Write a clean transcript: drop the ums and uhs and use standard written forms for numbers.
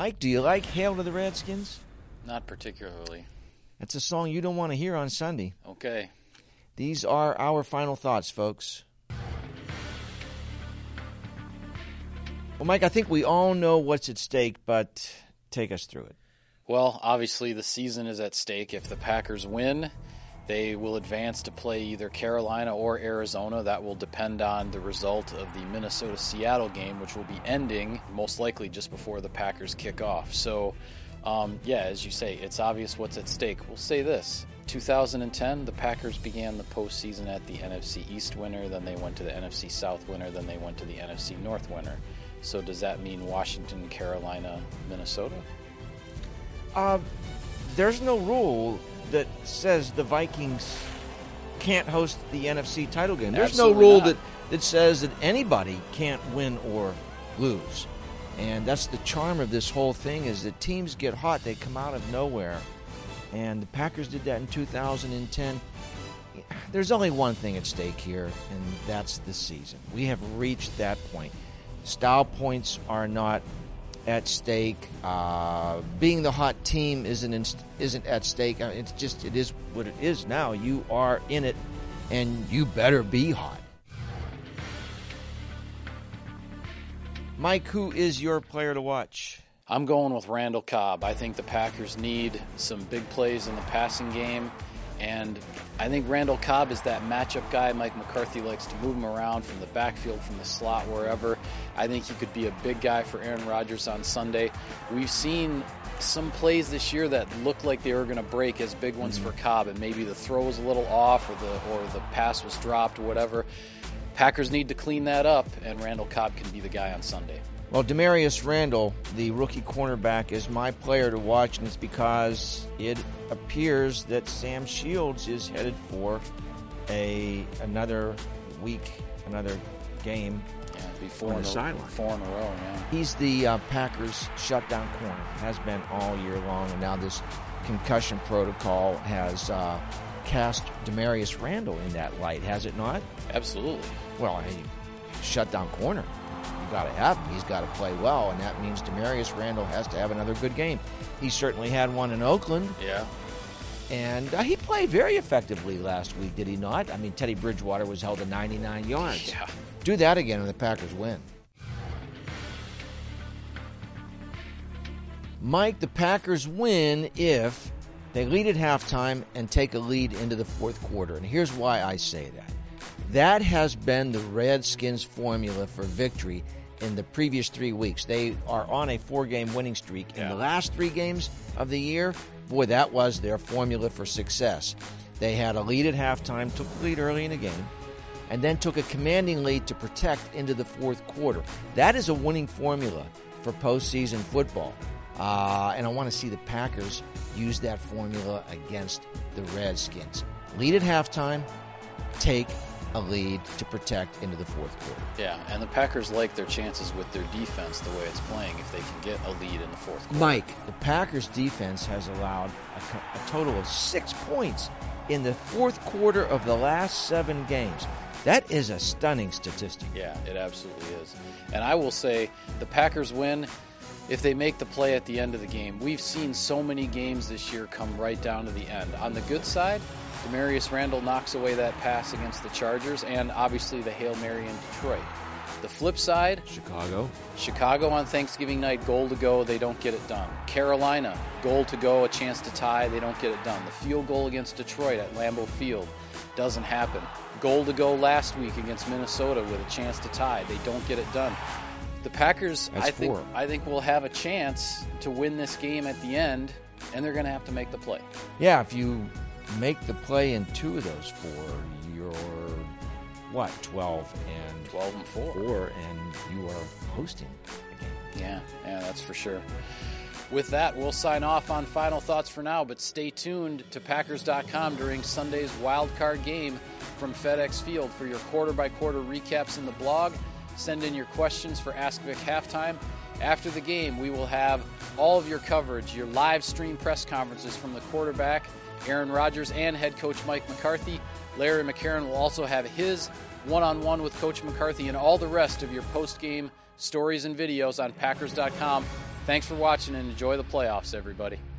Mike, do you like Hail to the Redskins? Not particularly. That's a song you don't want to hear on Sunday. Okay. These are our final thoughts, folks. Well, Mike, I think we all know what's at stake, but take us through it. Well, obviously the season is at stake. If the Packers win, they will advance to play either Carolina or Arizona. That will depend on the result of the Minnesota-Seattle game, which will be ending most likely just before the Packers kick off. So, as you say, it's obvious what's at stake. We'll say this. 2010, the Packers began the postseason at the NFC East winner, then they went to the NFC South winner, then they went to the NFC North winner. So does that mean Washington, Carolina, Minnesota? There's no rule that says the Vikings can't host the NFC title game. There's Absolutely no rule not. that says that anybody can't win or lose. And that's the charm of this whole thing, is that teams get hot. They come out of nowhere. And the Packers did that in 2010. There's only one thing at stake here, and that's the season. We have reached that point. Style points are not at stake. Being the hot team isn't at stake. It is what it is now. You are in it, and you better be hot. Mike, who is your player to watch? I'm going with Randall Cobb. I think the Packers need some big plays in the passing game, and I think Randall Cobb is that matchup guy. Mike McCarthy likes to move him around from the backfield, from the slot, wherever. I think he could be a big guy for Aaron Rodgers on Sunday. We've seen some plays this year that looked like they were going to break as big ones for Cobb, and maybe the throw was a little off or the pass was dropped or whatever. Packers need to clean that up, and Randall Cobb can be the guy on Sunday. Well, Demarius Randall, the rookie cornerback, is my player to watch, and it's because it appears that Sam Shields is headed for another week, another game. Yeah, it'd be four in a row. Yeah. He's the Packers' shutdown corner. Has been all year long, and now this concussion protocol has cast Demarius Randall in that light, has it not? Absolutely. Well, shutdown corner. Got to have him. He's got to play well, and that means Demarius Randall has to have another good game. He certainly had one in Oakland. Yeah. And he played very effectively last week, did he not? I mean, Teddy Bridgewater was held to 99 yards. Yeah. Do that again and the Packers win. Mike, the Packers win if they lead at halftime and take a lead into the fourth quarter. And here's why I say that. That has been the Redskins' formula for victory in the previous 3 weeks. They are on a 4-game winning streak. In the last 3 games of the year, boy, that was their formula for success. They had a lead at halftime, took the lead early in the game, and then took a commanding lead to protect into the fourth quarter. That is a winning formula for postseason football. And I want to see the Packers use that formula against the Redskins. Lead at halftime, take a lead to protect into the fourth quarter. Yeah, and the Packers like their chances with their defense the way it's playing if they can get a lead in the fourth quarter. Mike, the Packers defense has allowed a total of 6 points in the fourth quarter of the last 7 games. That is a stunning statistic. Yeah, it absolutely is. And I will say the Packers win if they make the play at the end of the game. We've seen so many games this year come right down to the end. On the good side, Demarius Randall knocks away that pass against the Chargers, and obviously the Hail Mary in Detroit. The flip side, Chicago on Thanksgiving night, goal to go, they don't get it done. Carolina, goal to go, a chance to tie, they don't get it done. The field goal against Detroit at Lambeau Field doesn't happen. Goal to go last week against Minnesota with a chance to tie, they don't get it done. The Packers, I think will have a chance to win this game at the end, and they're going to have to make the play. Yeah, if you make the play in 2 of those 4, you're 12 and 4, and you are hosting the game. Yeah, that's for sure. With that, we'll sign off on final thoughts for now, but stay tuned to Packers.com during Sunday's wild card game from FedEx Field for your quarter-by-quarter recaps in the blog. Send in your questions for Ask Vic Halftime. After the game, we will have all of your coverage, your live stream press conferences from the quarterback, Aaron Rodgers, and head coach Mike McCarthy. Larry McCarron will also have his one-on-one with Coach McCarthy and all the rest of your post-game stories and videos on Packers.com Thanks for watching and enjoy the playoffs, everybody.